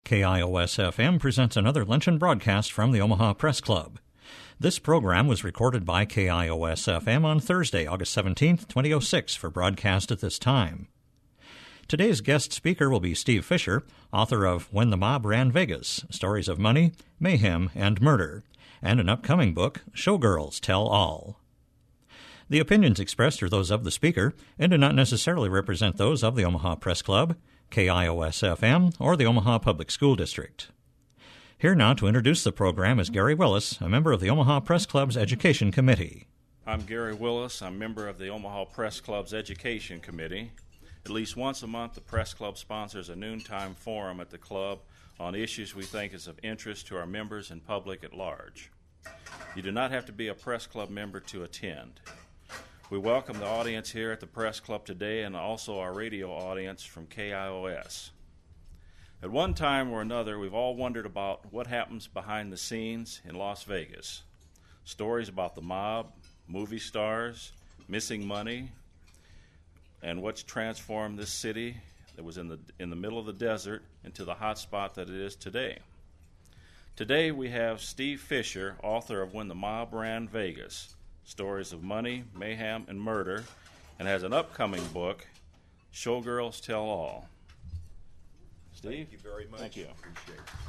KIOS-FM presents another luncheon broadcast from the Omaha Press Club. This program was recorded by KIOS-FM on Thursday, August 17, 2006, for broadcast at this time. Today's guest speaker will be Steve Fisher, author of When the Mob Ran Vegas, Stories of Money, Mayhem, and Murder, and an upcoming book, Showgirls Tell All. The opinions expressed are those of the speaker and do not necessarily represent those of the Omaha Press Club, KIOS-FM, or the Omaha Public School District. Here now to introduce the program is Gary Willis, a member of the Omaha Press Club's Education Committee. I'm Gary Willis. I'm a member of the Omaha Press Club's Education Committee. At least once a month, the Press Club sponsors a noontime forum at the club on issues we think is of interest to our members and public at large. You do not have to be a Press Club member to attend. We welcome the audience here at the Press Club today and also our radio audience from KIOS. At one time or another, we've all wondered about what happens behind the scenes in Las Vegas. Stories about the mob, movie stars, missing money, and what's transformed this city that was in the middle of the desert into the hot spot that it is today. Today we have Steve Fisher, author of When the Mob Ran Vegas, Stories of Money, Mayhem, and Murder, and has an upcoming book, Showgirls Tell All. Steve? Thank you very much. Thank you. Appreciate it.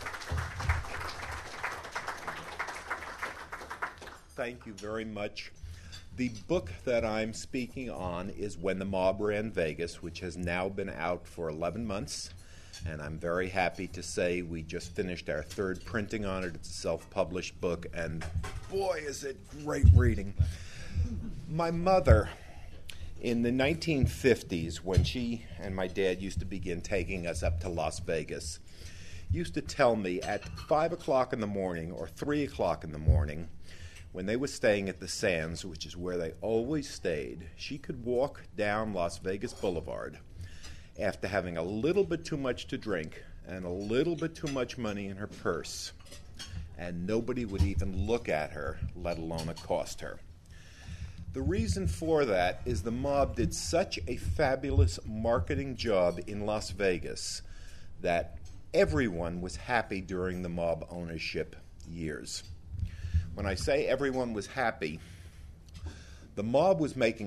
Thank you very much. The book that I'm speaking on is When the Mob Ran Vegas, which has now been out for 11 months. And I'm very happy to say we just finished our third printing on it. It's a self-published book, and boy, is it great reading. My mother, in the 1950s, when she and my dad used to begin taking us up to Las Vegas, used to tell me at 5 o'clock in the morning or 3 o'clock in the morning, when they were staying at the Sands, which is where they always stayed, she could walk down Las Vegas Boulevard after having a little bit too much to drink and a little bit too much money in her purse, and nobody would even look at her, let alone accost her. The reason for that is the mob did such a fabulous marketing job in Las Vegas that everyone was happy during the mob ownership years. When I say everyone was happy, the mob was making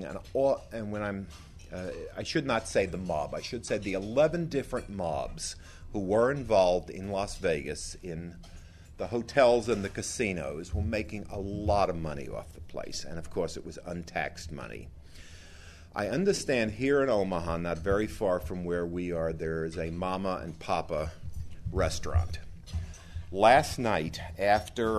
I should not say the mob. I should say the 11 different mobs who were involved in Las Vegas in the hotels and the casinos were making a lot of money off the place. And, of course, it was untaxed money. I understand here in Omaha, not very far from where we are, there is a Mama and Papa restaurant. Last night, after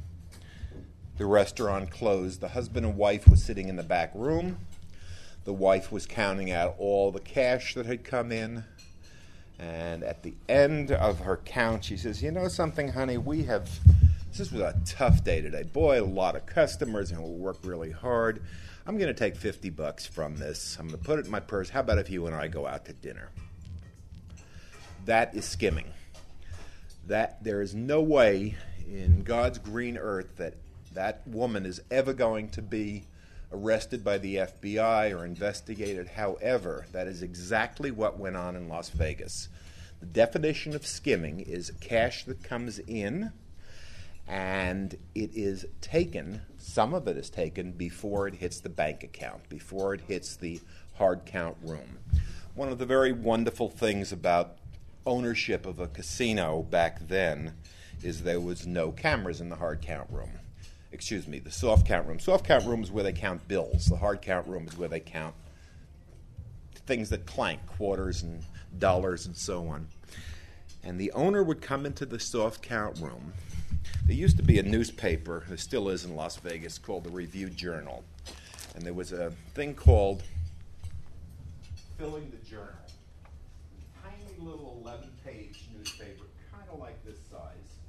the restaurant closed, the husband and wife were sitting in the back room. The wife was counting out all the cash that had come in, and at the end of her count, she says, "You know something, honey, this was a tough day today. Boy, a lot of customers, and we worked really hard. I'm going to take $50 from this. I'm going to put it in my purse. How about if you and I go out to dinner?" That is skimming. That there is no way in God's green earth that woman is ever going to be arrested by the FBI or investigated. However, that is exactly what went on in Las Vegas. The definition of skimming is cash that comes in, and it is taken, some of it is taken before it hits the bank account, before it hits the hard count room. One of the very wonderful things about ownership of a casino back then is there was no cameras in the hard count room. The soft count room. Soft count room is where they count bills. The hard count room is where they count things that clank, quarters and dollars and so on. And the owner would come into the soft count room. There used to be a newspaper, there still is in Las Vegas, called the Review-Journal. And there was a thing called Filling the Journal. Tiny little 11-page newspaper, kind of like this size.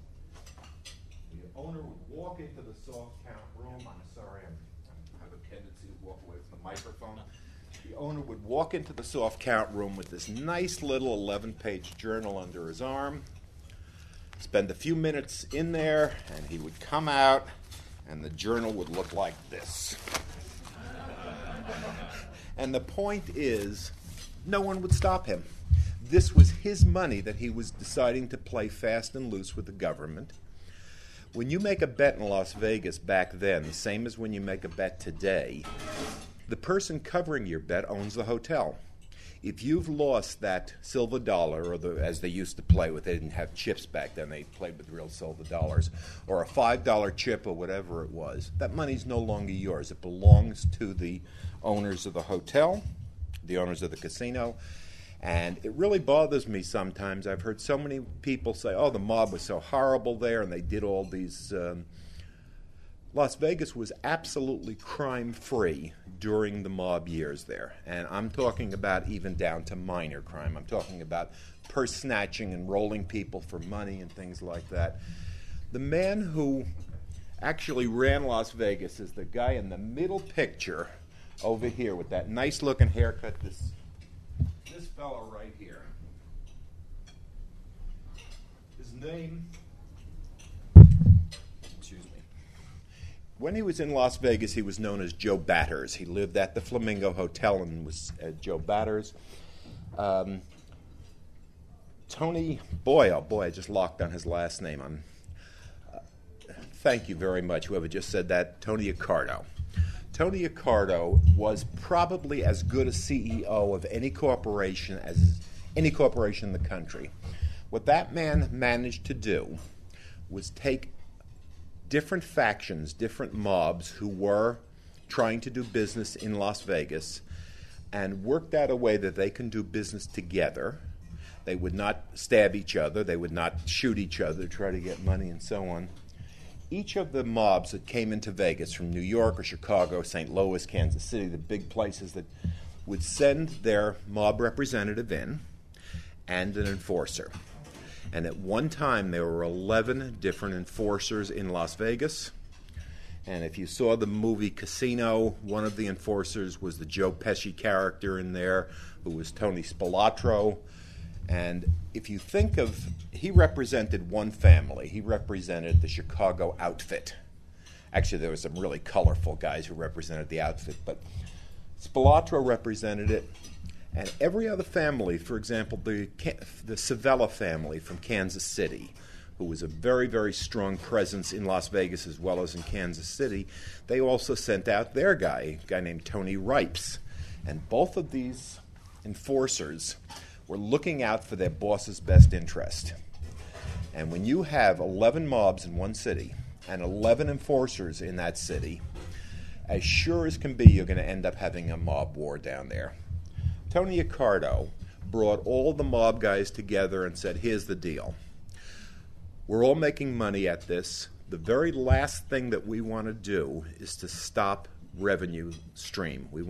The owner would walk into the soft count room. I'm sorry, I have a tendency to walk away from the microphone. The owner would walk into the soft count room with this nice little 11-page journal under his arm, spend a few minutes in there, and he would come out, and the journal would look like this. And the point is, no one would stop him. This was his money that he was deciding to play fast and loose with the government. When you make a bet in Las Vegas back then, the same as when you make a bet today, the person covering your bet owns the hotel. If you've lost that silver dollar, or as they used to play with, they didn't have chips back then, they played with real silver dollars, or a $5 chip or whatever it was, that money's no longer yours. It belongs to the owners of the hotel, the owners of the casino. And it really bothers me sometimes. I've heard so many people say, oh, the mob was so horrible there, and they did all these. Las Vegas was absolutely crime-free during the mob years there. And I'm talking about even down to minor crime. I'm talking about purse snatching and rolling people for money and things like that. The man who actually ran Las Vegas is the guy in the middle picture over here with that nice-looking haircut, this fellow right here. His name, excuse me. When he was in Las Vegas, he was known as Joe Batters. He lived at the Flamingo Hotel and was Joe Batters. Tony, I just locked on his last name. Thank you very much, whoever just said that, Tony Accardo. Tony Accardo was probably as good a CEO of any corporation as any corporation in the country. What that man managed to do was take different factions, different mobs who were trying to do business in Las Vegas and worked out a way that they can do business together. They would not stab each other. They would not shoot each other to try to get money and so on. Each of the mobs that came into Vegas from New York or Chicago, St. Louis, Kansas City, the big places that would send their mob representative in and an enforcer. And at one time, there were 11 different enforcers in Las Vegas. And if you saw the movie Casino, one of the enforcers was the Joe Pesci character in there, who was Tony Spilotro. And if you think of, he represented one family. He represented the Chicago outfit. Actually, there were some really colorful guys who represented the outfit, but Spilotro represented it. And every other family, for example, the Savella family from Kansas City, who was a very, very strong presence in Las Vegas as well as in Kansas City, they also sent out their guy, a guy named Tony Ripes. And both of these enforcers were looking out for their boss's best interest. And when you have 11 mobs in one city and 11 enforcers in that city, as sure as can be, you're going to end up having a mob war down there. Tony Accardo brought all the mob guys together and said, here's the deal. We're all making money at this. The very last thing that we want to do is to stop revenue stream. We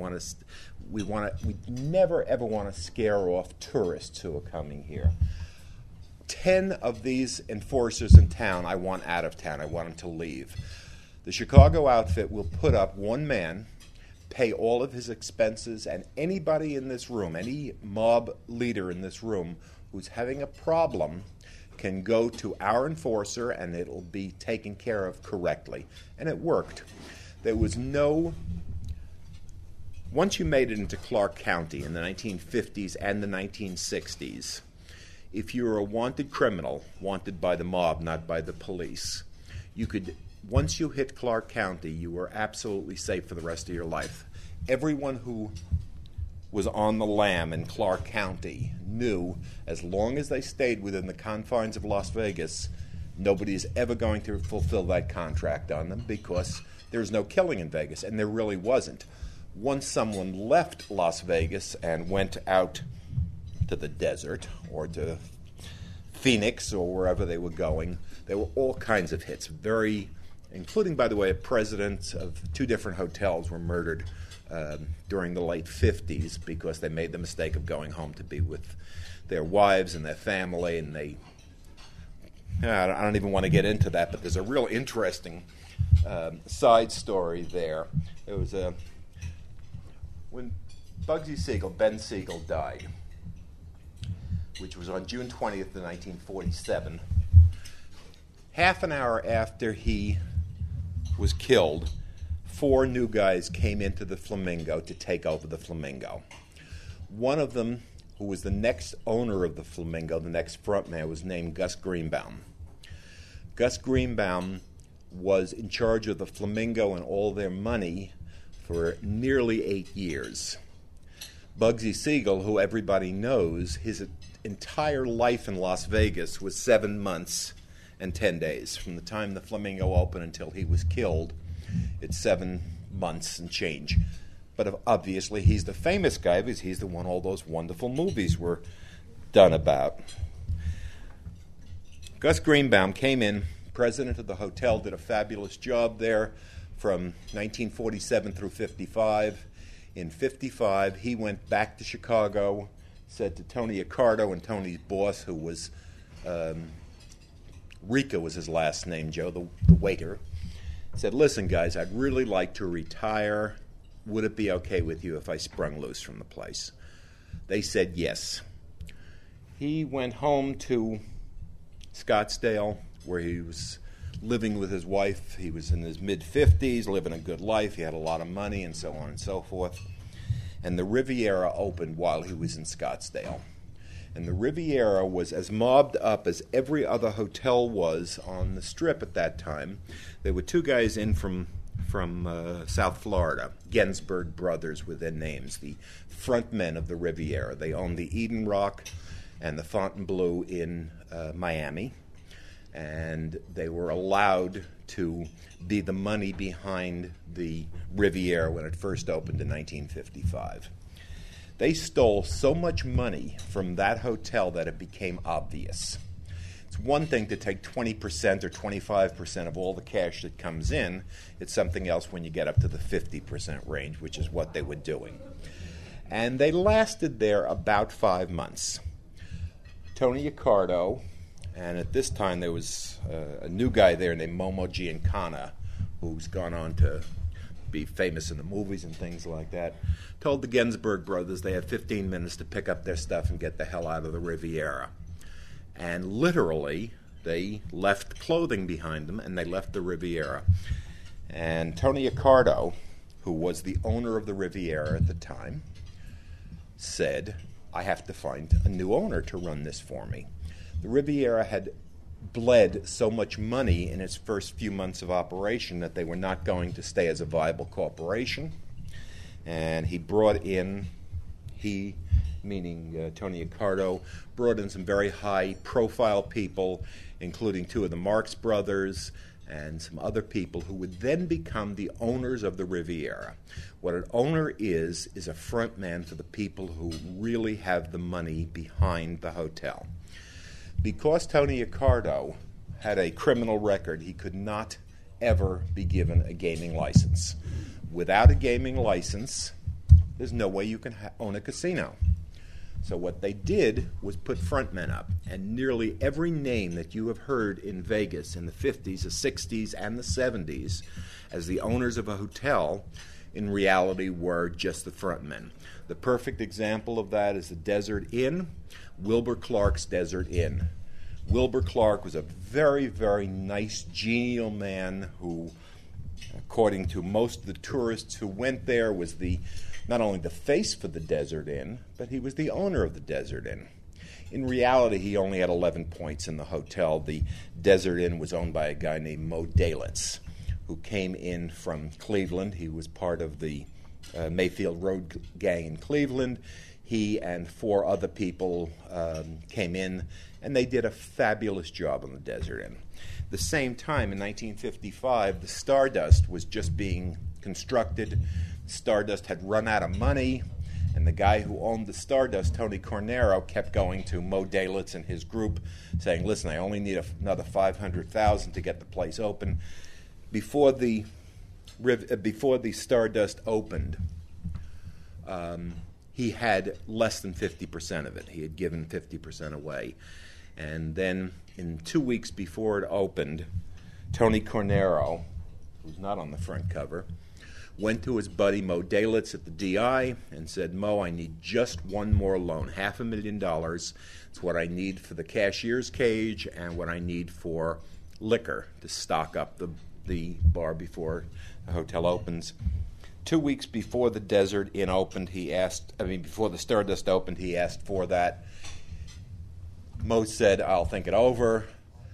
never ever want to scare off tourists who are coming here. 10 of these enforcers in town I want out of town. I want them to leave. The Chicago outfit will put up one man, pay all of his expenses, and anybody in this room, any mob leader in this room who's having a problem can go to our enforcer and it'll be taken care of correctly. And it worked. There was no... Once you made it into Clark County in the 1950s and the 1960s, if you were a wanted criminal, wanted by the mob, not by the police, you could, once you hit Clark County, you were absolutely safe for the rest of your life. Everyone who was on the lam in Clark County knew as long as they stayed within the confines of Las Vegas, nobody is ever going to fulfill that contract on them because there's no killing in Vegas, and there really wasn't. Once someone left Las Vegas and went out to the desert or to Phoenix or wherever they were going, there were all kinds of hits, including, by the way, presidents of 2 different hotels were murdered during the late 50s because they made the mistake of going home to be with their wives and their family, and I don't even want to get into that, but there's a real interesting side story there. It was when Bugsy Siegel, Ben Siegel, died, which was on June 20th of 1947. Half an hour after he was killed, 4 new guys came into the Flamingo to take over the Flamingo. One of them, who was the next owner of the Flamingo, the next frontman, was named Gus Greenbaum. Gus Greenbaum was in charge of the Flamingo and all their money for nearly 8 years. Bugsy Siegel, who everybody knows, his entire life in Las Vegas was 7 months and 10 days. From the time the Flamingo opened until he was killed, it's 7 months and change. But obviously he's the famous guy because he's the one all those wonderful movies were done about. Gus Greenbaum came in, president of the hotel, did a fabulous job there from 1947 through 55. In 55, he went back to Chicago, said to Tony Accardo and Tony's boss, who was, Rica was his last name, Joe, the waiter, said, listen, guys, I'd really like to retire. Would it be okay with you if I sprung loose from the place? They said yes. He went home to Scottsdale, where he was living with his wife. He was in his mid-50s, living a good life. He had a lot of money and so on and so forth. And the Riviera opened while he was in Scottsdale. And the Riviera was as mobbed up as every other hotel was on the Strip at that time. There were two guys in from South Florida, Gensberg brothers with their names, the front men of the Riviera. They owned the Eden Rock and the Fontainebleau in Miami, and they were allowed to be the money behind the Riviera when it first opened in 1955. They stole so much money from that hotel that it became obvious. It's one thing to take 20% or 25% of all the cash that comes in. It's something else when you get up to the 50% range, which is what they were doing. And they lasted there about 5 months. Tony Accardo, and at this time there was a new guy there named Momo Giancana, who's gone on to be famous in the movies and things like that, told the Gensberg brothers they had 15 minutes to pick up their stuff and get the hell out of the Riviera. And literally, they left clothing behind them, and they left the Riviera. And Tony Accardo, who was the owner of the Riviera at the time, said, I have to find a new owner to run this for me. The Riviera had bled so much money in its first few months of operation that they were not going to stay as a viable corporation. And he brought in, meaning Tony Accardo, brought in some very high-profile people, including two of the Marx brothers and some other people who would then become the owners of the Riviera. What an owner is a front man for the people who really have the money behind the hotel. Because Tony Accardo had a criminal record, he could not ever be given a gaming license. Without a gaming license, there's no way you can own a casino. So what they did was put frontmen up, and nearly every name that you have heard in Vegas in the 50s, the 60s, and the 70s as the owners of a hotel, in reality were just the frontmen. The perfect example of that is the Desert Inn, Wilbur Clark's Desert Inn. Wilbur Clark was a very, very nice, genial man who, according to most of the tourists who went there, was not only the face for the Desert Inn, but he was the owner of the Desert Inn. In reality, he only had 11 points in the hotel. The Desert Inn was owned by a guy named Mo Dalitz, who came in from Cleveland. He was part of the Mayfield Road gang in Cleveland. He and 4 other people came in, and they did a fabulous job on the Desert Inn. At the same time, in 1955, the Stardust was just being constructed. Stardust had run out of money, and the guy who owned the Stardust, Tony Cornero, kept going to Mo Dalitz and his group, saying, listen, I only need another $500,000 to get the place open. Before the Stardust opened, he had less than 50% of it. He had given 50% away. And then in 2 weeks before it opened, Tony Cornero, who's not on the front cover, went to his buddy Mo Dalitz at the DI and said, Mo, I need just one more loan, $500,000. It's what I need for the cashier's cage and what I need for liquor to stock up the bar before the hotel opens. 2 weeks before the Desert Inn opened, before the Stardust opened, he asked for that. Mo said, "I'll think it over."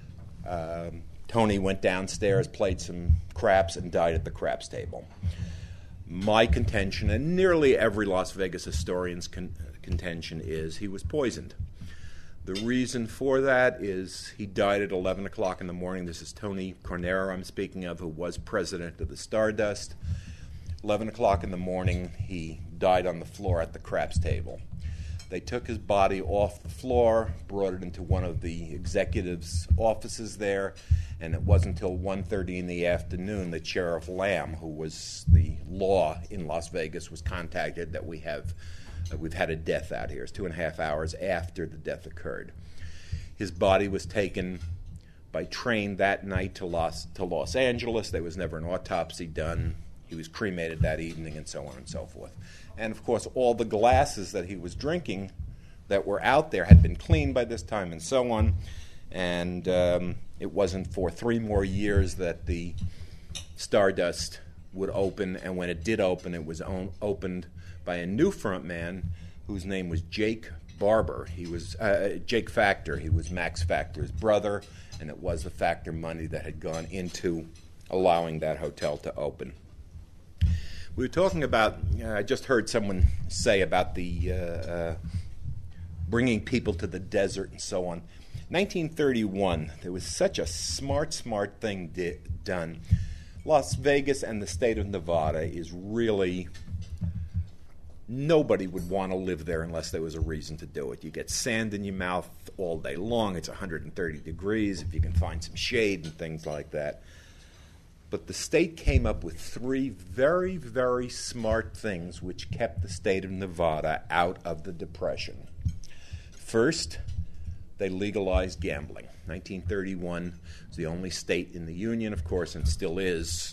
Tony went downstairs, played some craps, and died at the craps table. My contention, and nearly every Las Vegas historian's contention, is he was poisoned. The reason for that is he died at 11 o'clock in the morning. This is Tony Cornero I'm speaking of, who was president of the Stardust. 11 o'clock in the morning, he died on the floor at the craps table. They took his body off the floor, brought it into one of the executives' offices there, and it wasn't until 1:30 in the afternoon that Sheriff Lamb, who was the law in Las Vegas, was contacted that we've had a death out here. It's 2.5 hours after the death occurred. His body was taken by train that night to Los Angeles. There was never an autopsy done. He was cremated that evening, and so on and so forth. And, of course, all the glasses that he was drinking that were out there had been cleaned by this time and so on. And it wasn't for 3 more years that the Stardust would open. And when it did open, it was opened by a new front man whose name was Jake Barber. He was Jake Factor. He was Max Factor's brother, and it was the Factor money that had gone into allowing that hotel to open. We were talking about, I just heard someone say about the bringing people to the desert and so on. 1931, there was such a smart thing done. Las Vegas and the state of Nevada is really, nobody would want to live there unless there was a reason to do it. You get sand in your mouth all day long. It's 130 degrees if you can find some shade and things like that. But the state came up with 3 very, very smart things which kept the state of Nevada out of the Depression. First, they legalized gambling. 1931 was the only state in the Union, of course, and still is,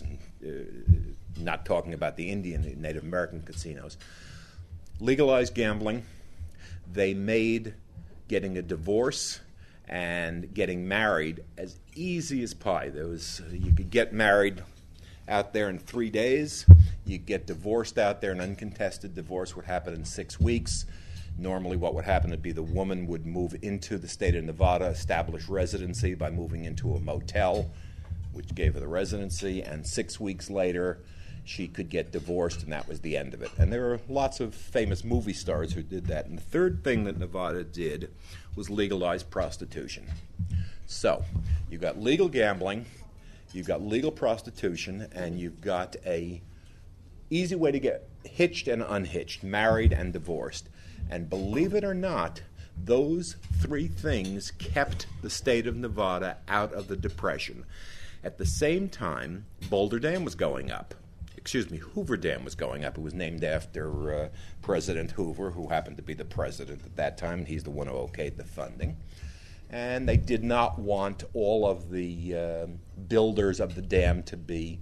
not talking about the Indian and Native American casinos. Legalized gambling. They made getting a divorce and getting married as easy as pie. You could get married out there in 3 days. You get divorced out there. An uncontested divorce would happen in 6 weeks. Normally what would happen would be the woman would move into the state of Nevada, establish residency by moving into a motel, which gave her the residency, and 6 weeks later she could get divorced, and that was the end of it. And there are lots of famous movie stars who did that. And the third thing that Nevada did was legalize prostitution. So you've got legal gambling, you've got legal prostitution, and you've got a easy way to get hitched and unhitched, married and divorced. And believe it or not, those 3 things kept the state of Nevada out of the Depression. At the same time, Boulder Dam was going up. Hoover Dam was going up. It was named after President Hoover, who happened to be the president at that time, and he's the one who okayed the funding. And they did not want all of the builders of the dam to be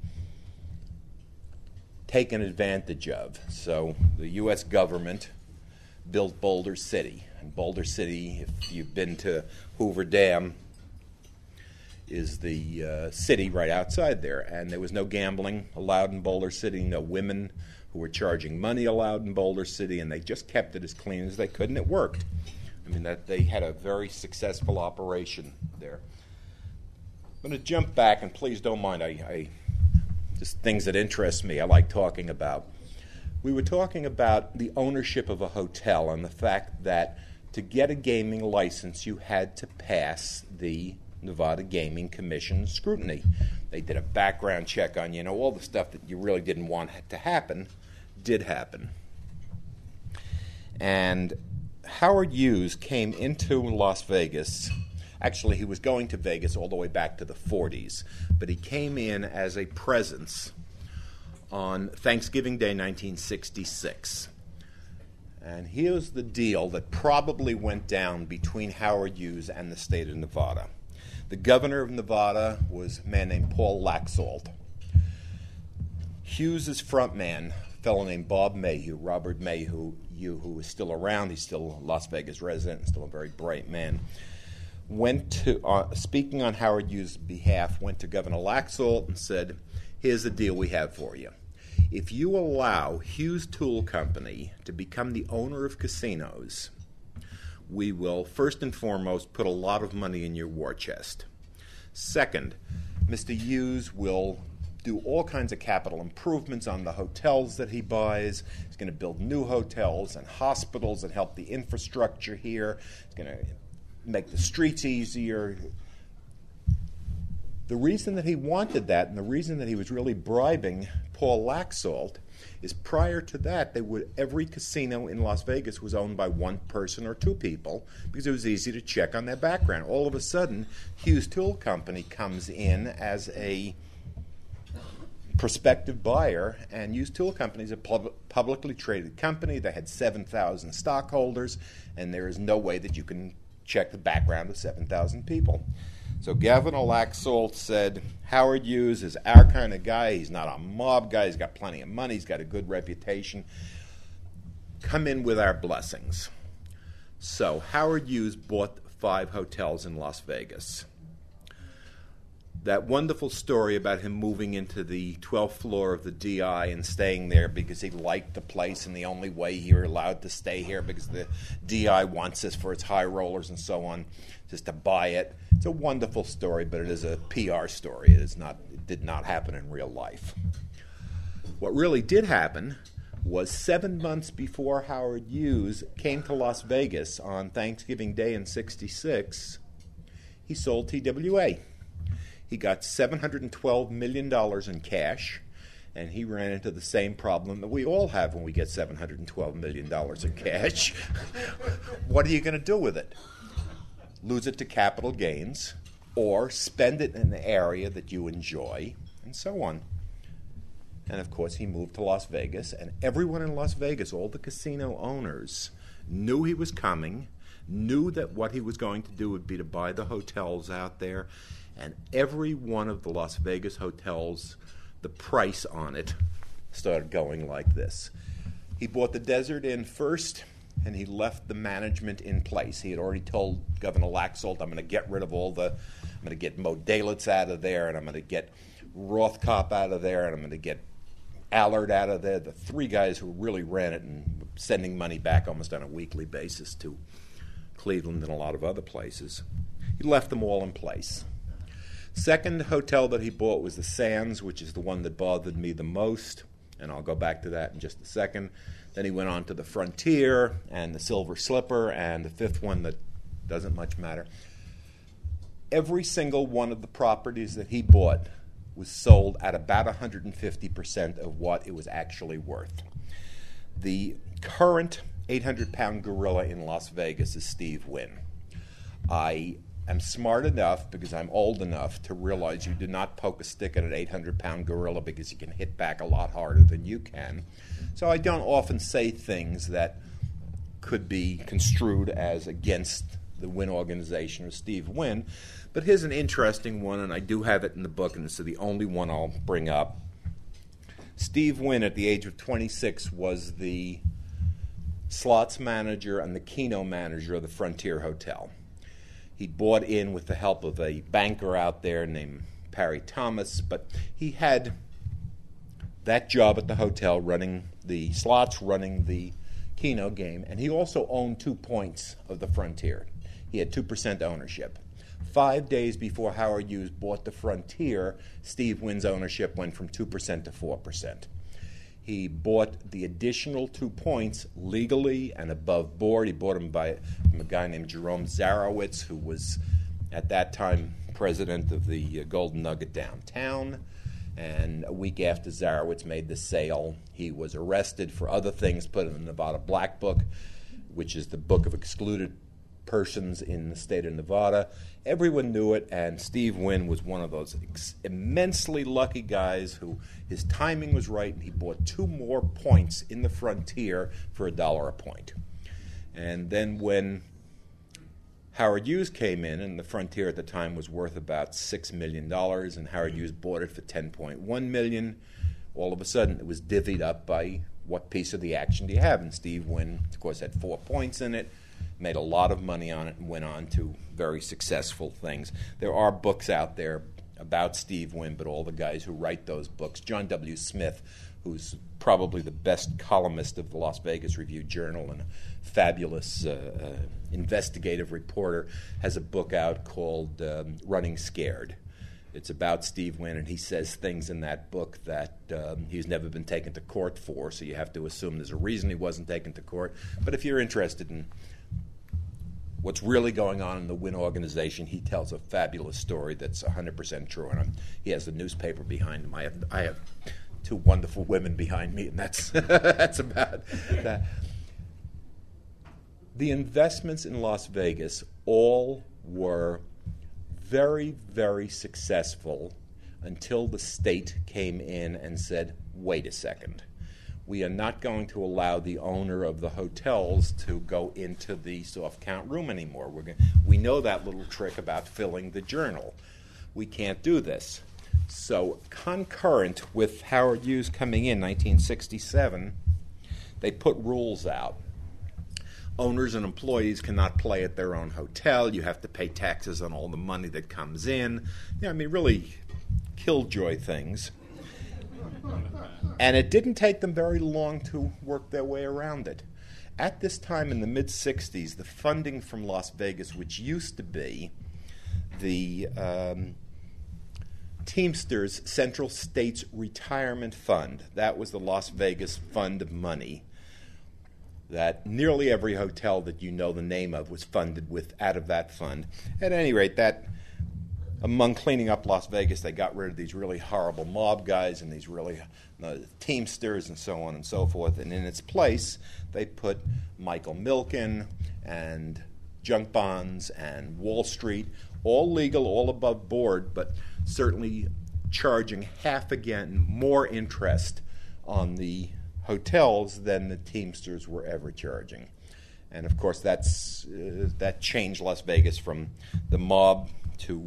taken advantage of. So the U.S. government built Boulder City. And Boulder City, if you've been to Hoover Dam, is the city right outside there. And there was no gambling allowed in Boulder City, no women who were charging money allowed in Boulder City, and they just kept it as clean as they could, and it worked. I mean, that they had a very successful operation there. I'm going to jump back, and please don't mind, I just things that interest me, I like talking about. We were talking about the ownership of a hotel and the fact that to get a gaming license, you had to pass the Nevada Gaming Commission scrutiny. They did a background check on you. All the stuff that you really didn't want to happen did happen. And Howard Hughes came into Las Vegas. Actually, he was going to Vegas all the way back to the 40s, but he came in as a presence on Thanksgiving Day, 1966. And here's the deal that probably went down between Howard Hughes and the state of Nevada. The governor of Nevada was a man named Paul Laxalt. Hughes's front man, a fellow named Bob Mayhew, Robert Mayhew, who is still around, he's still a Las Vegas resident and still a very bright man, went to, speaking on Howard Hughes' behalf, went to Governor Laxalt and said, here's the deal we have for you. if you allow Hughes Tool Company to become the owner of casinos, we will first and foremost put a lot of money in your war chest. Second, Mr. Hughes will do all kinds of capital improvements on the hotels that he buys. He's going to build new hotels and hospitals and help the infrastructure here. He's going to make the streets easier. The reason that he wanted that, and the reason that he was really bribing Paul Laxalt, is prior to that, every casino in Las Vegas was owned by one person or two people because it was easy to check on their background. All of a sudden, Hughes Tool Company comes in as a prospective buyer, and Hughes Tool Company is a publicly traded company. They had 7,000 stockholders, and there is no way that you can check the background of 7,000 people. So Gavin Laxalt said, Howard Hughes is our kind of guy. He's not a mob guy. He's got plenty of money. He's got a good reputation. Come in with our blessings. So Howard Hughes bought 5 hotels in Las Vegas. That wonderful story about him moving into the 12th floor of the DI and staying there because he liked the place and the only way you're allowed to stay here because the DI wants this for its high rollers and so on, just to buy it. It's a wonderful story, but it is a PR story. It did not happen in real life. What really did happen was 7 months before Howard Hughes came to Las Vegas on Thanksgiving Day in '66, he sold TWA. He got $712 million in cash, and he ran into the same problem that we all have when we get $712 million in cash. What are you going to do with it? Lose it to capital gains, or spend it in an area that you enjoy, and so on. And, of course, he moved to Las Vegas, and everyone in Las Vegas, all the casino owners, knew he was coming, knew that what he was going to do would be to buy the hotels out there, and every one of the Las Vegas hotels, the price on it started going like this. He bought the Desert Inn first, and he left the management in place. He had already told Governor Laxalt, I'm going to get rid of I'm going to get Mo Dalitz out of there, and I'm going to get Rothkopf out of there, and I'm going to get Allard out of there, the 3 guys who really ran it and sending money back almost on a weekly basis to Cleveland and a lot of other places. He left them all in place. Second hotel that he bought was the Sands, which is the one that bothered me the most, and I'll go back to that in just a second. Then he went on to the Frontier and the Silver Slipper and the 5th one that doesn't much matter. Every single one of the properties that he bought was sold at about 150% of what it was actually worth. The current 800-pound gorilla in Las Vegas is Steve Wynn. I am smart enough, because I'm old enough, to realize you do not poke a stick at an 800-pound gorilla because you can hit back a lot harder than you can. So I don't often say things that could be construed as against the Wynn organization or Steve Wynn. But here's an interesting one, and I do have it in the book, and it's the only one I'll bring up. Steve Wynn, at the age of 26, was the slots manager and the Keno manager of the Frontier Hotel. He bought in with the help of a banker out there named Parry Thomas, but he had that job at the hotel running the slots, running the Keno game, and he also owned 2 points of the Frontier. He had 2% ownership. 5 days before Howard Hughes bought the Frontier, Steve Wynn's ownership went from 2% to 4%. He bought the additional 2 points legally and above board. He bought them from a guy named Jerome Zarowitz, who was at that time president of the Golden Nugget downtown. And a week after Zarowitz made the sale, he was arrested for other things, put in the Nevada Black Book, which is the book of excluded persons in the state of Nevada. Everyone knew it, and Steve Wynn was one of those immensely lucky guys who his timing was right, and he bought 2 more points in the Frontier for $1 a point. And then when Howard Hughes came in, and the Frontier at the time was worth about $6 million, and Howard Hughes bought it for $10.1 million, all of a sudden it was divvied up by what piece of the action do you have. And Steve Wynn, of course, had 4 points in it, made a lot of money on it, and went on to very successful things. There are books out there about Steve Wynn, but all the guys who write those books. John W. Smith, who's probably the best columnist of the Las Vegas Review-Journal and a fabulous investigative reporter, has a book out called Running Scared. It's about Steve Wynn, and he says things in that book that he's never been taken to court for, so you have to assume there's a reason he wasn't taken to court. But if you're interested in what's really going on in the Wynn organization, he tells a fabulous story that's 100% true, and he has the newspaper behind him. I have two wonderful women behind me, and that's that's about that. The investments in Las Vegas all were very, very successful until the state came in and said, wait a second, we are not going to allow the owner of the hotels to go into the soft count room anymore. We know that little trick about filling the journal. We can't do this. So concurrent with Howard Hughes coming in 1967, they put rules out. Owners and employees cannot play at their own hotel. You have to pay taxes on all the money that comes in. Really killjoy things. And it didn't take them very long to work their way around it. At this time in the mid-'60s, the funding from Las Vegas, which used to be the Teamsters Central States Retirement Fund, that was the Las Vegas fund of money, that nearly every hotel that you know the name of was funded out of that fund. At any rate, that among cleaning up Las Vegas, they got rid of these really horrible mob guys and these really Teamsters and so on and so forth. And in its place, they put Michael Milken and junk bonds and Wall Street, all legal, all above board, but certainly charging half again more interest on the hotels than the Teamsters were ever charging. And of course that changed Las Vegas from the mob to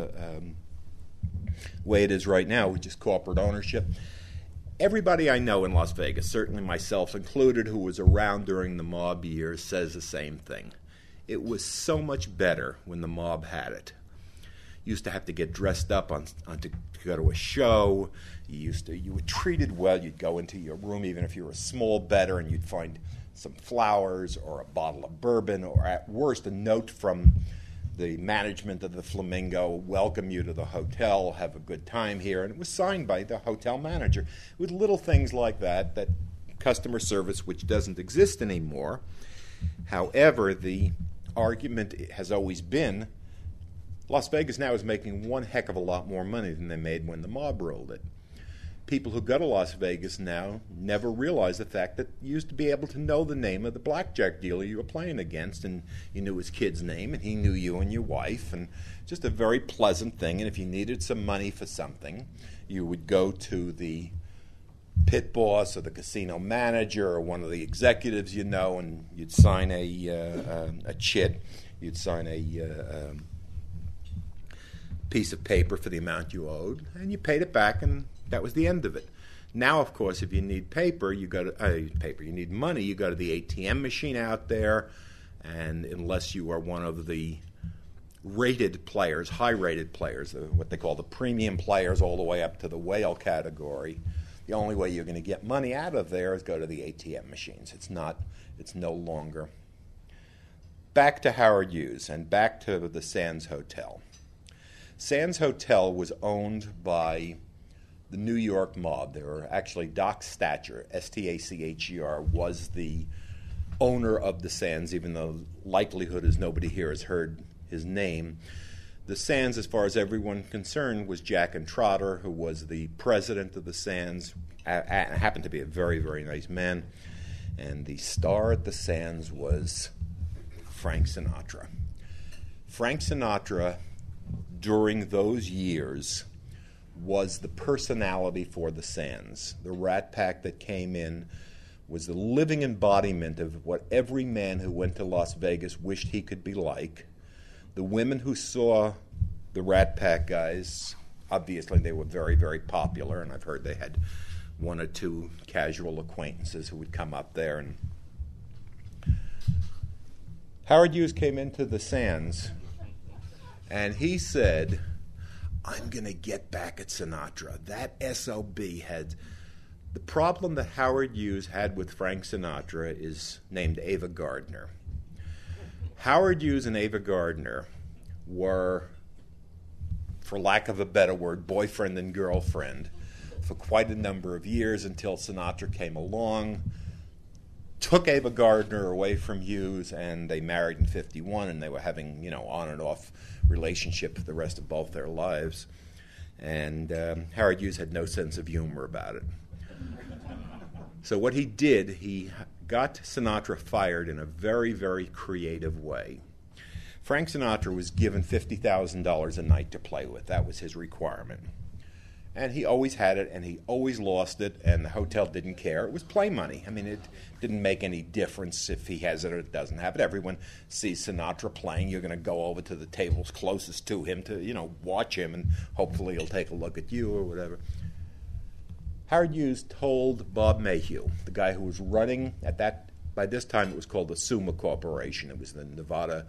way it is right now, which is corporate ownership. Everybody I know in Las Vegas, certainly myself included, who was around during the mob years, says the same thing. It was so much better when the mob had it. You used to have to get dressed up to go to a show. You were treated well. You'd go into your room, even if you were a small bettor, and you'd find some flowers or a bottle of bourbon, or at worst, a note from the management of the Flamingo, welcome you to the hotel, have a good time here. And it was signed by the hotel manager. With little things like that customer service, which doesn't exist anymore. However, the argument has always been Las Vegas now is making one heck of a lot more money than they made when the mob ruled it. People who go to Las Vegas now never realize the fact that you used to be able to know the name of the blackjack dealer you were playing against, and you knew his kid's name, and he knew you and your wife, and just a very pleasant thing. And if you needed some money for something, you would go to the pit boss or the casino manager or one of the executives you know, and you'd sign a chit. You'd sign a piece of paper for the amount you owed, and you paid it back, and that was the end of it. Now, of course, if you need you need money, you go to the ATM machine out there, and unless you are one of the rated players, high-rated players, what they call the premium players, all the way up to the whale category, the only way you're going to get money out of there is go to the ATM machines. It's no longer. Back to Howard Hughes and back to the Sands Hotel. Sands Hotel was owned by the New York mob. There were actually Doc Stacher, S-T-A-C-H-E-R, was the owner of the Sands, even though likelihood is nobody here has heard his name. The Sands, as far as everyone concerned, was Jack and Trotter, who was the president of the Sands, happened to be a very, very nice man. And the star at the Sands was Frank Sinatra. Frank Sinatra, during those years, was the personality for the Sands. The Rat Pack that came in was the living embodiment of what every man who went to Las Vegas wished he could be like. The women who saw the Rat Pack guys, obviously they were very, very popular, and I've heard they had one or two casual acquaintances who would come up there. And Howard Hughes came into the Sands, and he said, I'm going to get back at Sinatra. That SOB had... The problem that Howard Hughes had with Frank Sinatra is named Ava Gardner. Howard Hughes and Ava Gardner were, for lack of a better word, boyfriend and girlfriend for quite a number of years until Sinatra came along, took Ava Gardner away from Hughes, and they married in 1951, and they were having, on and off relationship for the rest of both their lives. And Howard Hughes had no sense of humor about it. So what he did, he got Sinatra fired in a very, very creative way. Frank Sinatra was given $50,000 a night to play with. That was his requirement. And he always had it, and he always lost it, and the hotel didn't care. It was play money. I mean, it didn't make any difference if he has it or doesn't have it. Everyone sees Sinatra playing. You're going to go over to the tables closest to him to, watch him, and hopefully he'll take a look at you or whatever. Howard Hughes told Bob Mayhew, the guy who was running by this time it was called the SUMA Corporation. It was the Nevada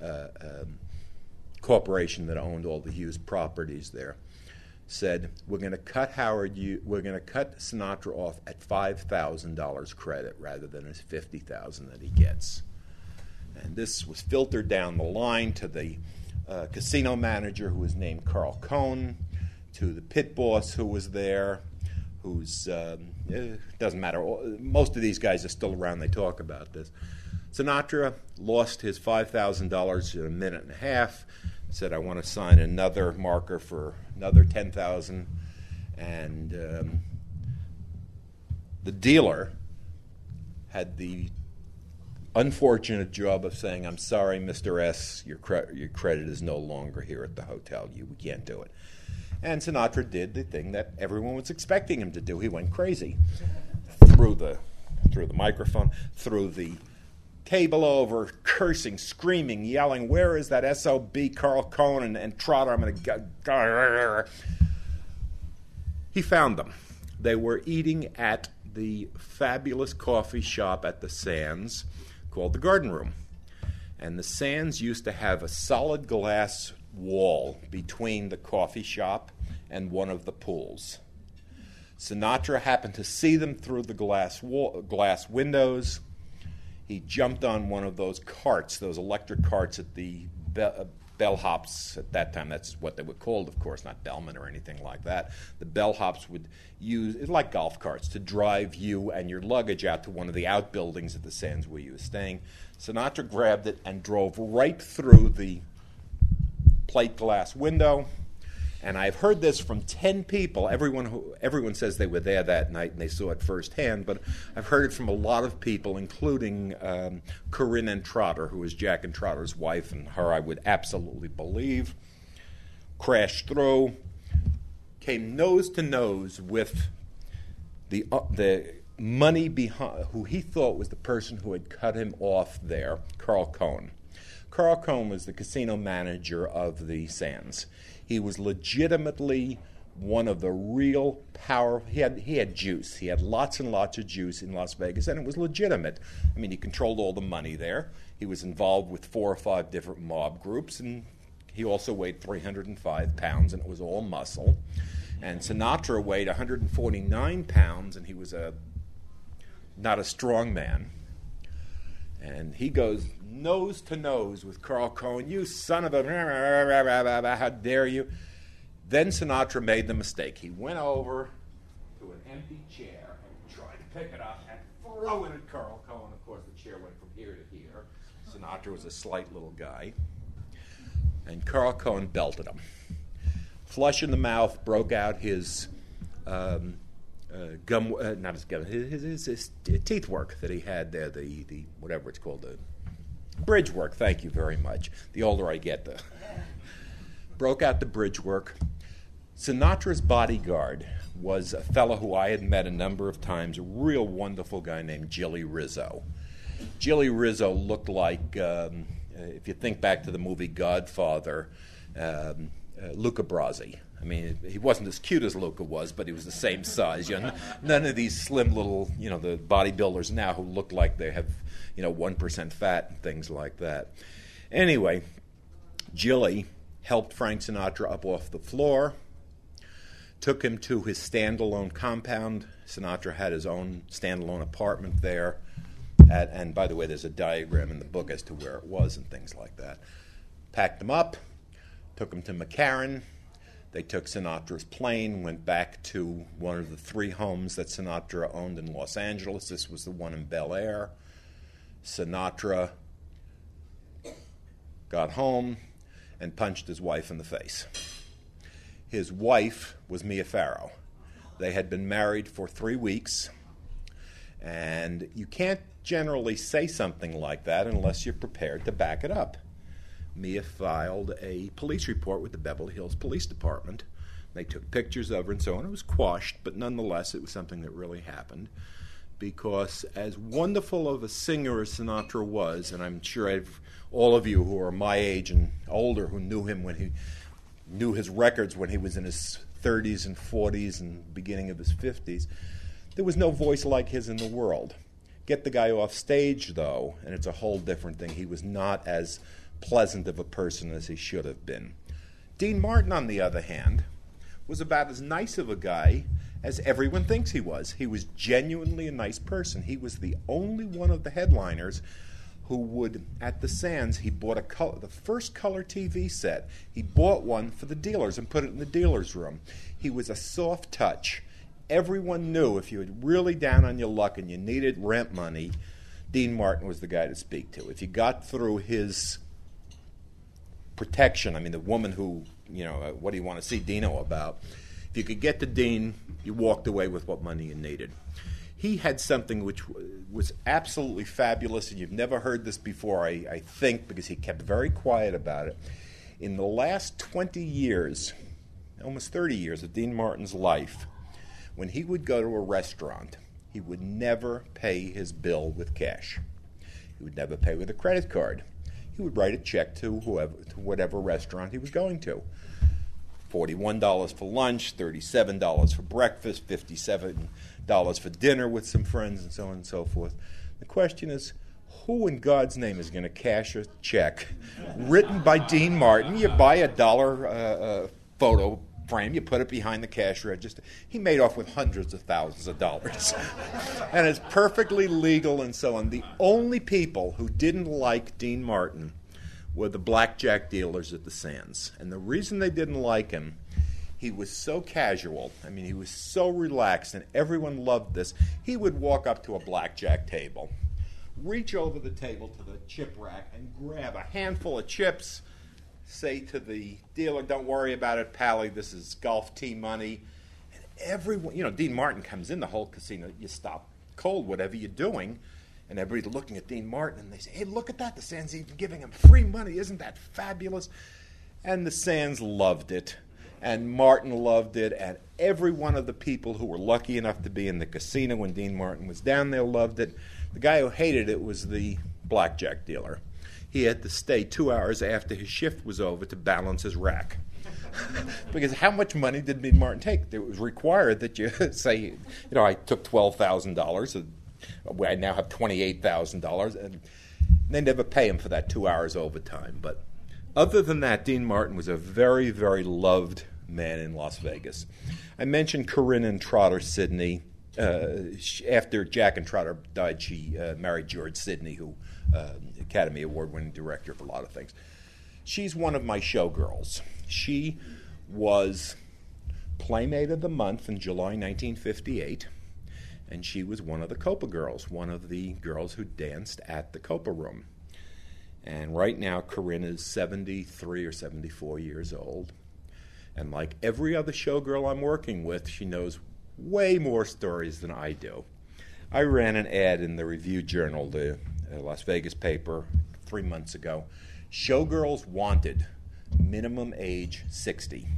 corporation that owned all the Hughes properties there. Said, we're going to cut Sinatra off at $5,000 credit rather than his $50,000 that he gets. And this was filtered down the line to the casino manager, who was named Carl Cohn, to the pit boss who was there, who's, doesn't matter, most of these guys are still around, they talk about this. Sinatra lost his $5,000 in a minute and a half, said, I want to sign another marker for another $10,000, and the dealer had the unfortunate job of saying, I'm sorry, Mr. S., your credit is no longer here at the hotel. We can't do it. And Sinatra did the thing that everyone was expecting him to do. He went crazy. Threw the microphone, threw the table over, cursing, screaming, yelling, where is that SOB Carl Cohn and Trotter? I'm going to go. He found them. They were eating at the fabulous coffee shop at the Sands called the Garden Room. And the Sands used to have a solid glass wall between the coffee shop and one of the pools. Sinatra happened to see them through the glass windows. He jumped on one of those carts, those electric carts at the bellhops at that time. That's what they were called, of course, not Bellman or anything like that. The bellhops would use, it's like golf carts, to drive you and your luggage out to one of the outbuildings at the Sands where you were staying. Sinatra grabbed it and drove right through the plate glass window. And I've heard this from 10 people. Everyone says they were there that night and they saw it firsthand, but I've heard it from a lot of people, including Corinne and Trotter, who was Jack and Trotter's wife, and her I would absolutely believe. Crashed through, came nose to nose with the money behind, who he thought was the person who had cut him off there, Carl Cohn. Carl Cohn was the casino manager of the Sands. He was legitimately one of the real power. He had juice. He had lots and lots of juice in Las Vegas, and it was legitimate. I mean, he controlled all the money there. He was involved with 4 or 5 different mob groups, and he also weighed 305 pounds, and it was all muscle. And Sinatra weighed 149 pounds, and he was not a strong man. And he goes nose to nose with Carl Cohn. You son of a... How dare you? Then Sinatra made the mistake. He went over to an empty chair and tried to pick it up and throw it at Carl Cohn. Of course, the chair went from here to here. Sinatra was a slight little guy. And Carl Cohn belted him. Flush in the mouth, broke out his... his teeth work that he had there, the whatever it's called, the bridge work. Thank you very much. The older I get, the broke out the bridge work. Sinatra's bodyguard was a fellow who I had met a number of times, a real wonderful guy named Gilly Rizzo. Gilly Rizzo looked like, if you think back to the movie Godfather, Luca Brasi. I mean, he wasn't as cute as Luca was, but he was the same size. You know, none of these slim little, the bodybuilders now who look like they have, 1% fat and things like that. Anyway, Gilly helped Frank Sinatra up off the floor, took him to his standalone compound. Sinatra had his own standalone apartment there. And by the way, there's a diagram in the book as to where it was and things like that. Packed him up, took him to McCarran. They took Sinatra's plane, went back to one of the 3 homes that Sinatra owned in Los Angeles. This was the one in Bel Air. Sinatra got home and punched his wife in the face. His wife was Mia Farrow. They had been married for 3 weeks, and you can't generally say something like that unless you're prepared to back it up. Mia filed a police report with the Beverly Hills Police Department. They took pictures of her and so on. It was quashed, but nonetheless it was something that really happened, because as wonderful of a singer as Sinatra was, and I'm sure all of you who are my age and older who knew him when he knew his records when he was in his 30s and 40s and beginning of his 50s, there was no voice like his in the world. Get the guy off stage, though, and it's a whole different thing. He was not as pleasant of a person as he should have been. Dean Martin, on the other hand, was about as nice of a guy as everyone thinks he was. He was genuinely a nice person. He was the only one of the headliners who would, at the Sands, he bought the first color TV set. He bought one for the dealers and put it in the dealer's room. He was a soft touch. Everyone knew if you were really down on your luck and you needed rent money, Dean Martin was the guy to speak to. If you got through his protection, I mean, the woman who, what do you want to see Dino about? If you could get to Dean, you walked away with what money you needed. He had something which was absolutely fabulous, and you've never heard this before, I think, because he kept very quiet about it. In the last 20 years, almost 30 years of Dean Martin's life, when he would go to a restaurant, he would never pay his bill with cash. He would never pay with a credit card. He would write a check to whatever restaurant he was going to. $41 for lunch, $37 for breakfast, $57 for dinner with some friends, and so on and so forth. The question is, who in God's name is going to cash a check written by Dean Martin? You buy a dollar photo frame, you put it behind the cash register. He made off with hundreds of thousands of dollars. And it's perfectly legal and so on. The only people who didn't like Dean Martin were the blackjack dealers at the Sands. And the reason they didn't like him, he was so casual. I mean, he was so relaxed, and everyone loved this. He would walk up to a blackjack table, reach over the table to the chip rack, and grab a handful of chips, say to the dealer, "Don't worry about it, Pally, this is golf tee money." And everyone, Dean Martin comes in the whole casino, you stop cold, whatever you're doing, and everybody's looking at Dean Martin, and they say, "Hey, look at that, the Sands even giving him free money, isn't that fabulous?" And the Sands loved it, and Martin loved it, and every one of the people who were lucky enough to be in the casino when Dean Martin was down there loved it. The guy who hated it was the blackjack dealer. He had to stay 2 hours after his shift was over to balance his rack. Because how much money did Dean Martin take? It was required that you say, I took $12,000, I now have $28,000, and they never pay him for that 2 hours overtime. But other than that, Dean Martin was a very, very loved man in Las Vegas. I mentioned Corinne Trotter Sidney. After Jack and Trotter died, she married George Sidney, who Academy Award-winning director for a lot of things. She's one of my showgirls. She was Playmate of the Month in July 1958, and she was one of the Copa girls, one of the girls who danced at the Copa Room. And right now, Corinne is 73 or 74 years old. And like every other showgirl I'm working with, she knows way more stories than I do. I ran an ad in the Review-Journal, the Las Vegas paper, 3 months ago. Showgirls wanted, minimum age 60.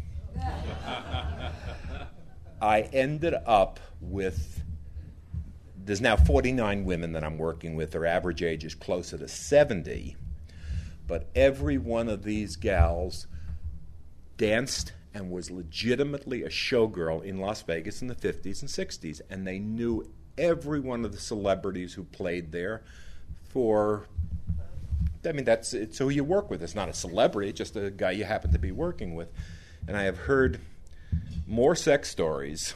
I ended up with, there's now 49 women that I'm working with. Their average age is closer to 70. But every one of these gals danced and was legitimately a showgirl in Las Vegas in the 50s and 60s. And they knew every one of the celebrities who played there for I mean, it's who you work with. It's not a celebrity, it's just a guy you happen to be working with. And I have heard more sex stories.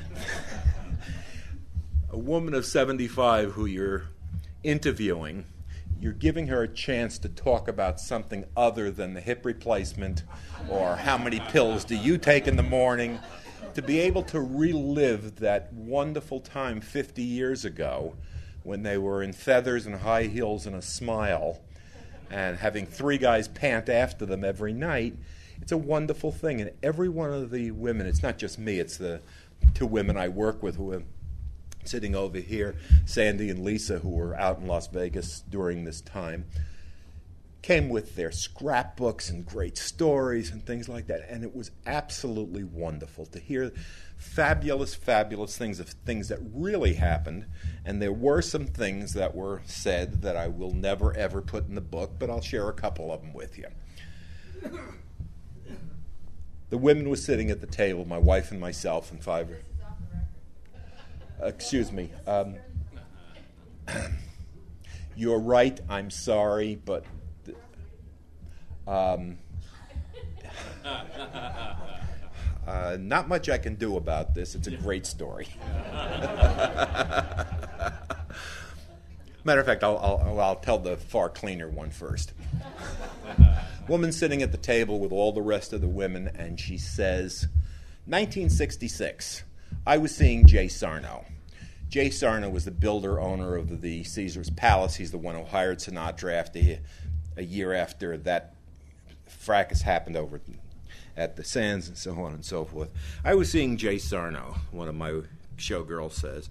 A woman of 75 who you're interviewing, you're giving her a chance to talk about something other than the hip replacement or how many pills do you take in the morning, to be able to relive that wonderful time 50 years ago when they were in feathers and high heels and a smile and having 3 guys pant after them every night. It's a wonderful thing. And every one of the women, it's not just me, it's the 2 women I work with who are sitting over here, Sandy and Lisa, who were out in Las Vegas during this time, came with their scrapbooks and great stories and things like that. And it was absolutely wonderful to hear fabulous, fabulous things of things that really happened. And there were some things that were said that I will never, ever put in the book, but I'll share a couple of them with you. The women were sitting at the table, my wife and myself and 5. Excuse me. You're right. I'm sorry, but not much I can do about this. It's a great story. Matter of fact, I'll tell the far cleaner one first. Woman sitting at the table with all the rest of the women, and she says, 1966, I was seeing Jay Sarno. Jay Sarno was the builder, owner of the Caesars Palace. He's the one who hired Sinatra after a year after that fracas happened over at the Sands and so on and so forth. I was seeing Jay Sarno, one of my showgirls says.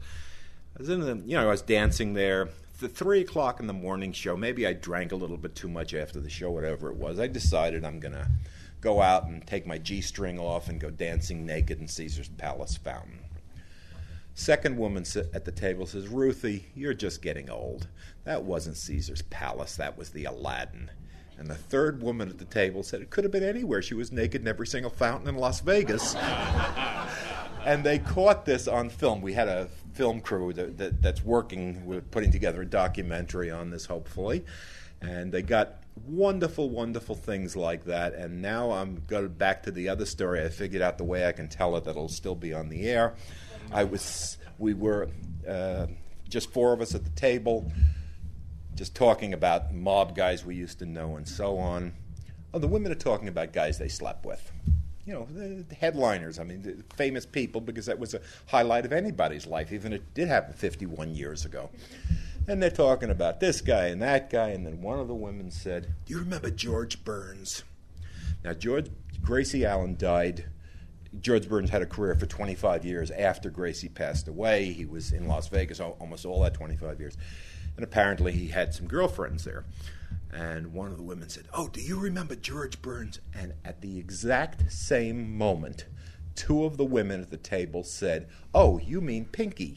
I was dancing there. The 3 o'clock in the morning show, maybe I drank a little bit too much after the show, whatever it was. I decided I'm going to go out and take my G-string off and go dancing naked in Caesar's Palace fountain. Second woman at the table says, Ruthie, you're just getting old. That wasn't Caesar's Palace. That was the Aladdin. And the third woman at the table said it could have been anywhere. She was naked in every single fountain in Las Vegas. And they caught this on film. We had a film crew that's working with putting together a documentary on this, hopefully. And they got wonderful, wonderful things like that. And now I'm going back to the other story. I figured out the way I can tell it that'll still be on the air. We were just 4 of us at the table, just talking about mob guys we used to know and so on. Oh, the women are talking about guys they slept with. You know, the headliners, the famous people, because that was a highlight of anybody's life, even if it did happen 51 years ago. And they're talking about this guy and that guy, and then one of the women said, do you remember George Burns? Now, Gracie Allen died. George Burns had a career for 25 years after Gracie passed away. He was in Las Vegas almost all that 25 years. And apparently he had some girlfriends there. And one of the women said, oh, do you remember George Burns? And at the exact same moment, 2 of the women at the table said, oh, you mean Pinky.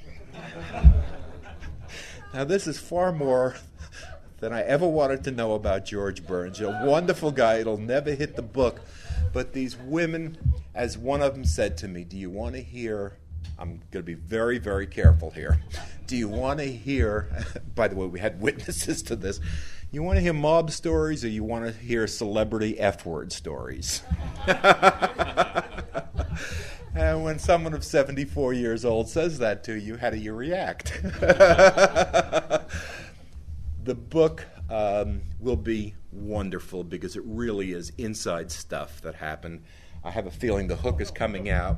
Now, this is far more than I ever wanted to know about George Burns. A wonderful guy. It'll never hit the book. But these women, as one of them said to me, do you want to hear, I'm going to be very, very careful here. Do you want to hear, by the way, we had witnesses to this, you want to hear mob stories or you want to hear celebrity F-word stories? And when someone of 74 years old says that to you, how do you react? The book will be wonderful because it really is inside stuff that happened. I have a feeling the hook is coming out.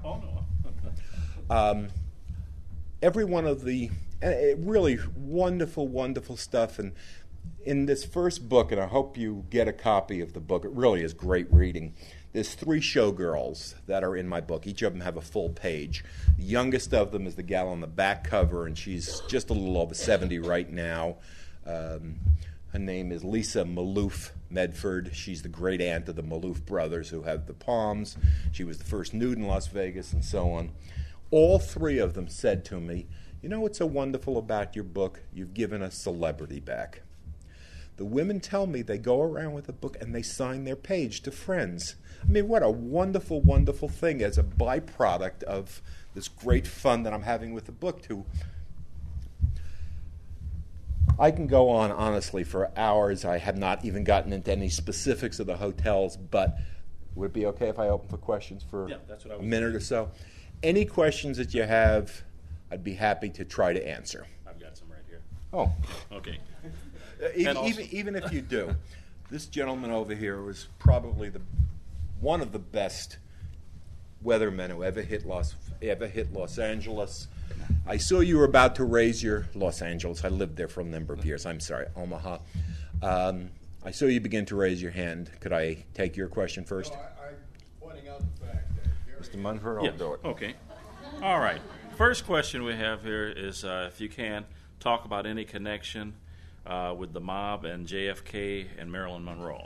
Every one of the really wonderful, wonderful stuff. And in this first book, and I hope you get a copy of the book, it really is great reading. There's 3 showgirls that are in my book. Each of them have a full page. The youngest of them is the gal on the back cover, and she's just a little over 70 right now. Her name is Lisa Maloof Medford. She's the great aunt of the Maloof brothers who have the Palms. She was the first nude in Las Vegas and so on. All 3 of them said to me, you know what's so wonderful about your book? You've given a celebrity back. The women tell me they go around with a book and they sign their page to friends. What a wonderful, wonderful thing as a byproduct of this great fun that I'm having with the book. I can go on, honestly, for hours. I have not even gotten into any specifics of the hotels, but would it be okay if I open for questions for that's what I was a minute or so? Any questions that you have, I'd be happy to try to answer. I've got some right here. Oh. Okay. Even if you do, this gentleman over here was probably one of the best weathermen who ever hit Los Angeles. I saw you were about to raise your Los Angeles. I lived there for a number of years. I'm sorry, Omaha. I saw you begin to raise your hand. Could I take your question first? No, I'm pointing out the fact that Mr. Munford, I'll do it. Okay. All right. First question we have here is, if you can, talk about any connection with the mob and JFK and Marilyn Monroe.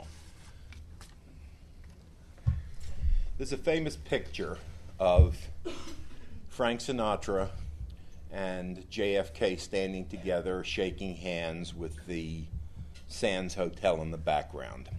There's a famous picture of Frank Sinatra and JFK standing together, shaking hands with the Sands Hotel in the background.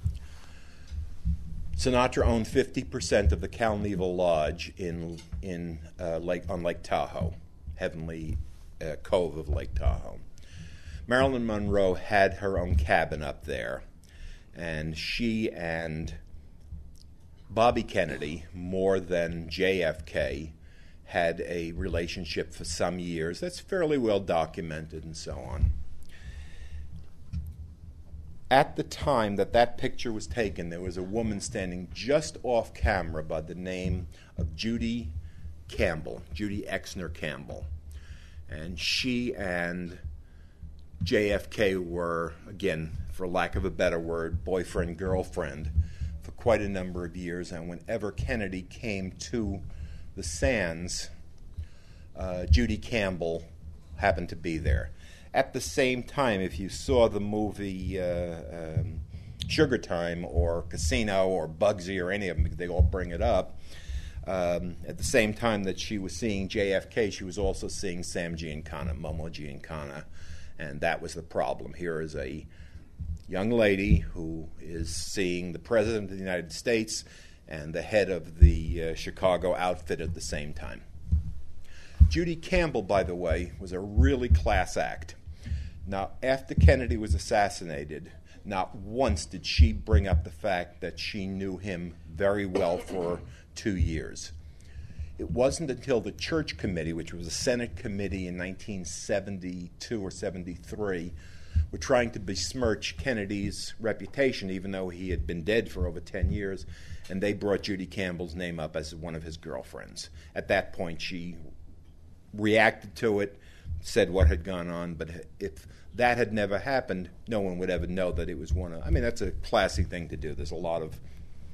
Sinatra owned 50% of the Calneval Lodge on Lake Tahoe, Heavenly Cove of Lake Tahoe. Marilyn Monroe had her own cabin up there, and she and Bobby Kennedy, more than JFK, had a relationship for some years. That's fairly well documented and so on. At the time that picture was taken, there was a woman standing just off camera by the name of Judy Exner Campbell. And she and JFK were, again, for lack of a better word, boyfriend, girlfriend, for quite a number of years. And whenever Kennedy came to the Sands, Judy Campbell happened to be there. At the same time, if you saw the movie Sugar Time or Casino or Bugsy or any of them, they all bring it up, at the same time that she was seeing JFK, she was also seeing Sam Giancana, Momo Giancana, and that was the problem. Here is a young lady who is seeing the President of the United States and the head of the Chicago outfit at the same time. Judy Campbell, by the way, was a really class act. Now, after Kennedy was assassinated, not once did she bring up the fact that she knew him very well for 2 years. It wasn't until the Church Committee, which was a Senate committee in 1972 or 73, were trying to besmirch Kennedy's reputation, even though he had been dead for over 10 years, and they brought Judy Campbell's name up as one of his girlfriends. At that point, she reacted to it, said what had gone on, but if that had never happened, no one would ever know that it was one of... I mean, that's a classy thing to do. There's a lot of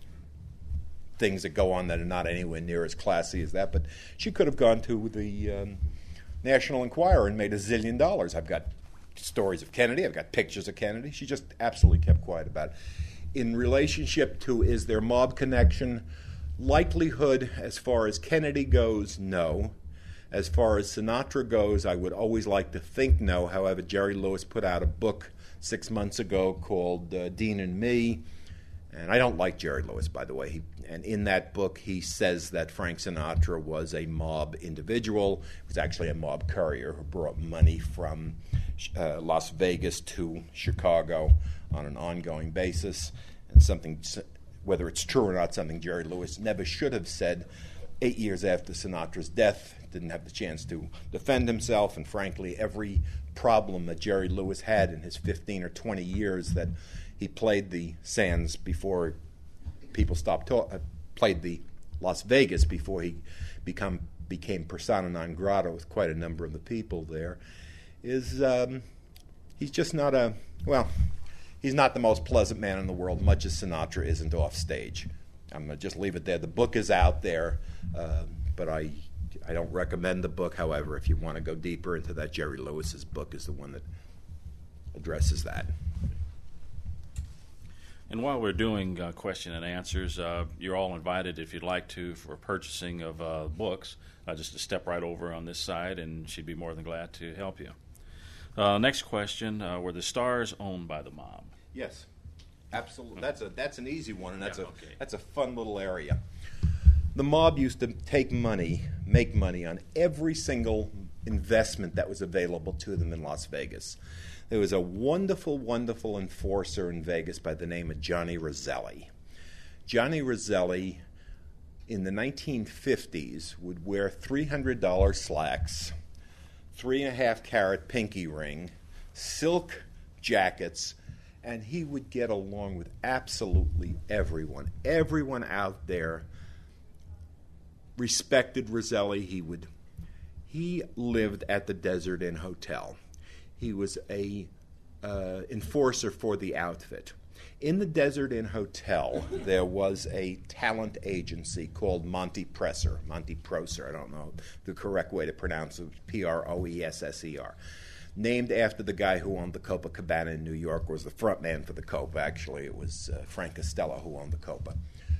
things that go on that are not anywhere near as classy as that, but she could have gone to the National Enquirer and made $1 zillion. I've got stories of Kennedy. I've got pictures of Kennedy. She just absolutely kept quiet about it. In relationship to is there mob connection, likelihood as far as Kennedy goes, no. As far as Sinatra goes, I would always like to think no. However, Jerry Lewis put out a book 6 months ago called Dean and Me. And I don't like Jerry Lewis, by the way. And in that book, he says that Frank Sinatra was a mob individual. He was actually a mob courier who brought money from Las Vegas to Chicago on an ongoing basis. And something, whether it's true or not, something Jerry Lewis never should have said 8 years after Sinatra's death. Didn't have the chance to defend himself, and frankly, every problem that Jerry Lewis had in his 15 or 20 years that he played the Sands before people stopped played the Las Vegas before he became persona non grata with quite a number of the people there, is he's just not he's not the most pleasant man in the world, much as Sinatra isn't off stage. I'm going to just leave it there. The book is out there, but I don't recommend the book. However, if you want to go deeper into that, Jerry Lewis's book is the one that addresses that. And while we're doing question and answers, you're all invited, if you'd like to, for purchasing of books, just to step right over on this side, and she'd be more than glad to help you. Next question, were the stars owned by the mob? Yes, absolutely. That's an easy one, and that's a fun little area. The mob used to make money on every single investment that was available to them in Las Vegas. There was a wonderful, wonderful enforcer in Vegas by the name of Johnny Roselli. Johnny Roselli, in the 1950s, would wear $300 slacks, 3.5-carat pinky ring, silk jackets, and he would get along with absolutely everyone. Everyone out there respected Roselli. He lived at the Desert Inn Hotel. He was a enforcer for the outfit. In the Desert Inn Hotel, there was a talent agency called Monty Presser. Monty Prosser, I don't know the correct way to pronounce it, Proesser. Named after the guy who owned the Copacabana in New York, was the front man for the Copa. Actually, it was Frank Costello who owned the Copa.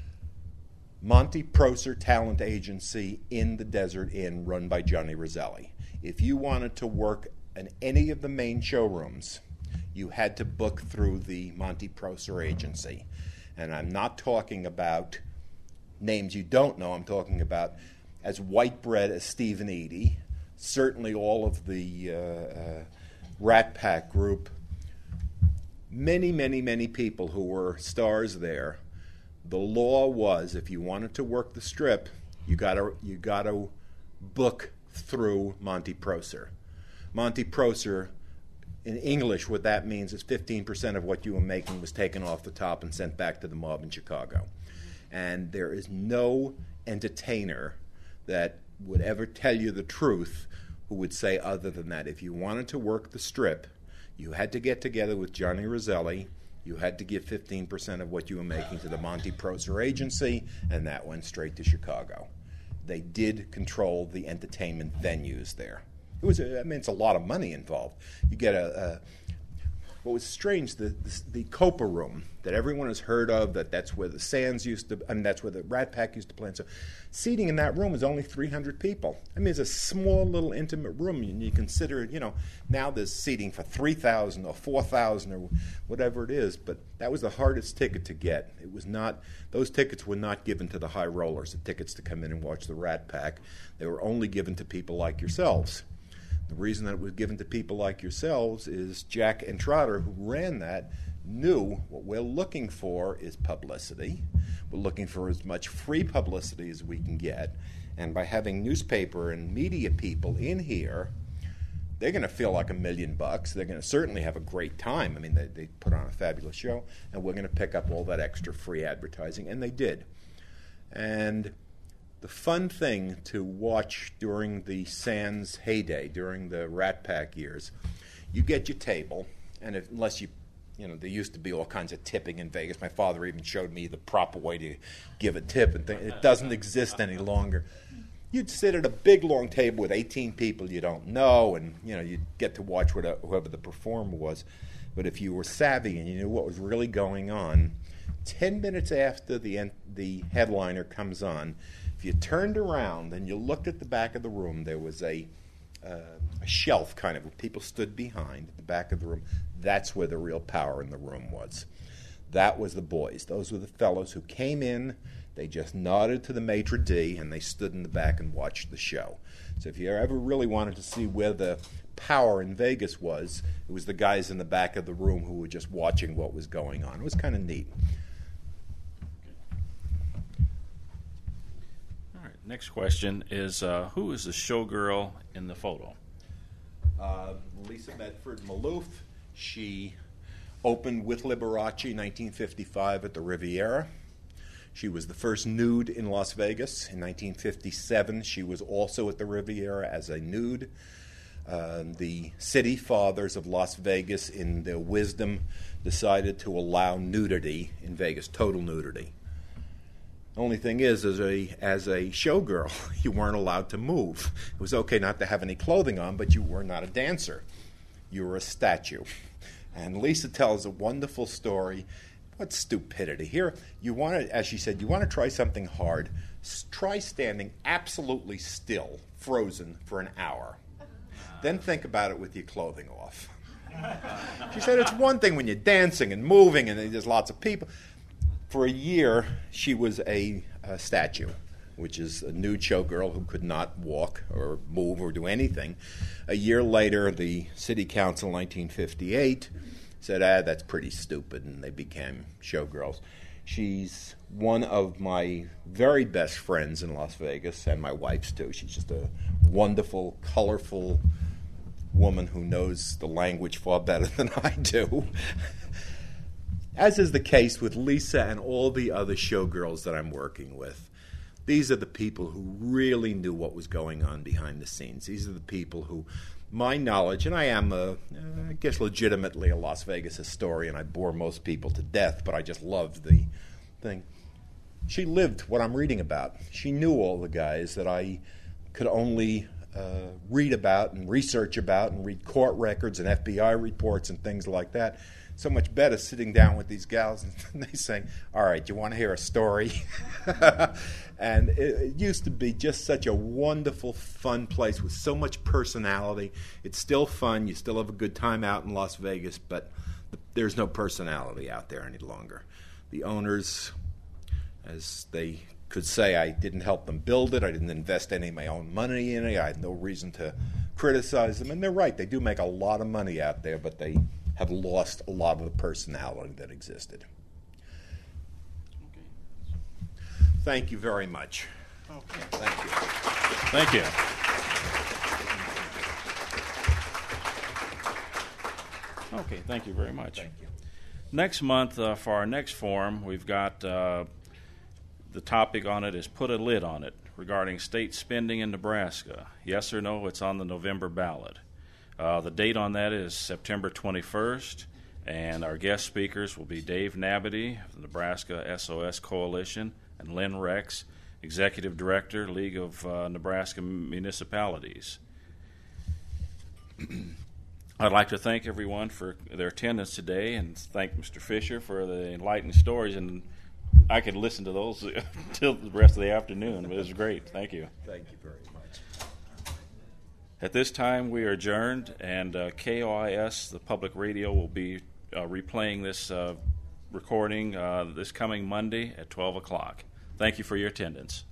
Monty Prosser Talent Agency in the Desert Inn, run by Johnny Roselli. If you wanted to work in any of the main showrooms, you had to book through the Monty Prosser Agency. And I'm not talking about names you don't know. I'm talking about as white bread as Stephen Eady, certainly all of the Rat Pack group, many, many, many people who were stars there. The law was, if you wanted to work the strip, you got to book through Monty Prosser. Monty Prosser, in English, what that means is 15% of what you were making was taken off the top and sent back to the mob in Chicago. And there is no entertainer that would ever tell you the truth who would say other than that. If you wanted to work the strip, you had to get together with Johnny Roselli. You had to give 15% of what you were making to the Monty Prosser Agency, and that went straight to Chicago. They did control the entertainment venues there. It's a lot of money involved. You get what was strange, the Copa room that everyone has heard of, that's where the Sands that's where the Rat Pack used to play. And so seating in that room is only 300 people. It's a small little intimate room, and you consider, now there's seating for 3,000 or 4,000 or whatever it is, but that was the hardest ticket to get. It was not, those tickets were not given to the high rollers, the tickets to come in and watch the Rat Pack. They were only given to people like yourselves. The reason that it was given to people like yourselves is Jack and Trotter, who ran that, knew what we're looking for is publicity. We're looking for as much free publicity as we can get. And by having newspaper and media people in here, they're going to feel like $1 million. They're going to certainly have a great time. They put on a fabulous show, and we're going to pick up all that extra free advertising. And they did. And the fun thing to watch during the Sands heyday, during the Rat Pack years, you get your table, and unless there used to be all kinds of tipping in Vegas. My father even showed me the proper way to give a tip, and it doesn't exist any longer. You'd sit at a big, long table with 18 people you don't know, and you'd get to watch whoever the performer was. But if you were savvy and you knew what was really going on, 10 minutes after the headliner comes on, if you turned around and you looked at the back of the room, there was a shelf kind of where people stood behind at the back of the room. That's where the real power in the room was. That was the boys. Those were the fellows who came in, they just nodded to the maitre d', and they stood in the back and watched the show. So if you ever really wanted to see where the power in Vegas was, it was the guys in the back of the room who were just watching what was going on. It was kind of neat. Next question is, who is the showgirl in the photo? Lisa Medford Maloof. She opened with Liberace in 1955 at the Riviera. She was the first nude in Las Vegas. In 1957, she was also at the Riviera as a nude. The city fathers of Las Vegas, in their wisdom, decided to allow nudity in Vegas, total nudity. Only thing is, as a showgirl, you weren't allowed to move. It was okay not to have any clothing on, but you were not a dancer. You were a statue. And Lisa tells a wonderful story. What stupidity. Here, as she said, you want to try something hard. Try standing absolutely still, frozen, for an hour. Then think about it with your clothing off. She said it's one thing when you're dancing and moving and there's lots of people. For a year, she was a statue. which is a nude showgirl who could not walk or move or do anything. A year later, the city council in 1958 said, that's pretty stupid, and they became showgirls. She's one of my very best friends in Las Vegas, and my wife's too. She's just a wonderful, colorful woman who knows the language far better than I do. As is the case with Lisa and all the other showgirls that I'm working with. These are the people who really knew what was going on behind the scenes. These are the people who, my knowledge, and I am, I guess legitimately a Las Vegas historian. I bore most people to death, but I just loved the thing. She lived what I'm reading about. She knew all the guys that I could only read about and research about and read court records and FBI reports and things like that. So much better sitting down with these gals and they saying, all right, you want to hear a story? And it used to be just such a wonderful, fun place with so much personality. It's still fun. You still have a good time out in Las Vegas, but there's no personality out there any longer. The owners, as they could say, I didn't help them build it. I didn't invest any of my own money in it. I had no reason to criticize them. And they're right. They do make a lot of money out there, but they have lost a lot of the personality that existed. Thank you very much. Okay. Thank you. Thank you. Okay, thank you very much. Thank you. Next month, for our next forum, we've got the topic on it is Put a Lid on It, regarding state spending in Nebraska. Yes or no, it's on the November ballot. The date on that is September 21st, and our guest speakers will be Dave Nabity of the Nebraska SOS Coalition and Lynn Rex, Executive Director, League of Nebraska Municipalities. I'd like to thank everyone for their attendance today and thank Mr. Fisher for the enlightening stories, and I could listen to those until the rest of the afternoon, but it was great. Thank you. Thank you very much. At this time, we are adjourned, and KOIS, the public radio, will be replaying this recording this coming Monday at 12 o'clock. Thank you for your attendance.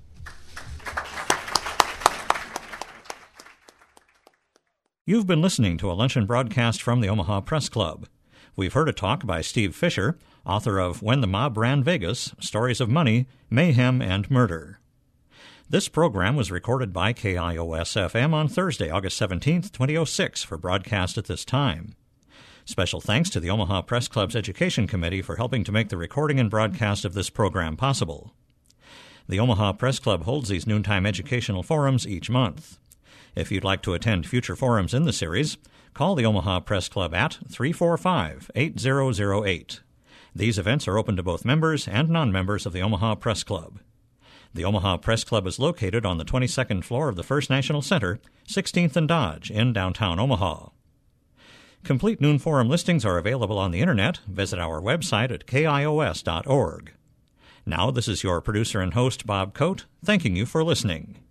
You've been listening to a luncheon broadcast from the Omaha Press Club. We've heard a talk by Steve Fisher, author of When the Mob Ran Vegas, Stories of Money, Mayhem, and Murder. This program was recorded by KIOS-FM on Thursday, August 17, 2006, for broadcast at this time. Special thanks to the Omaha Press Club's Education Committee for helping to make the recording and broadcast of this program possible. The Omaha Press Club holds these noontime educational forums each month. If you'd like to attend future forums in the series, call the Omaha Press Club at 345-8008. These events are open to both members and non-members of the Omaha Press Club. The Omaha Press Club is located on the 22nd floor of the First National Center, 16th and Dodge, in downtown Omaha. Complete Noon Forum listings are available on the Internet. Visit our website at kios.org. Now, this is your producer and host, Bob Coate, thanking you for listening.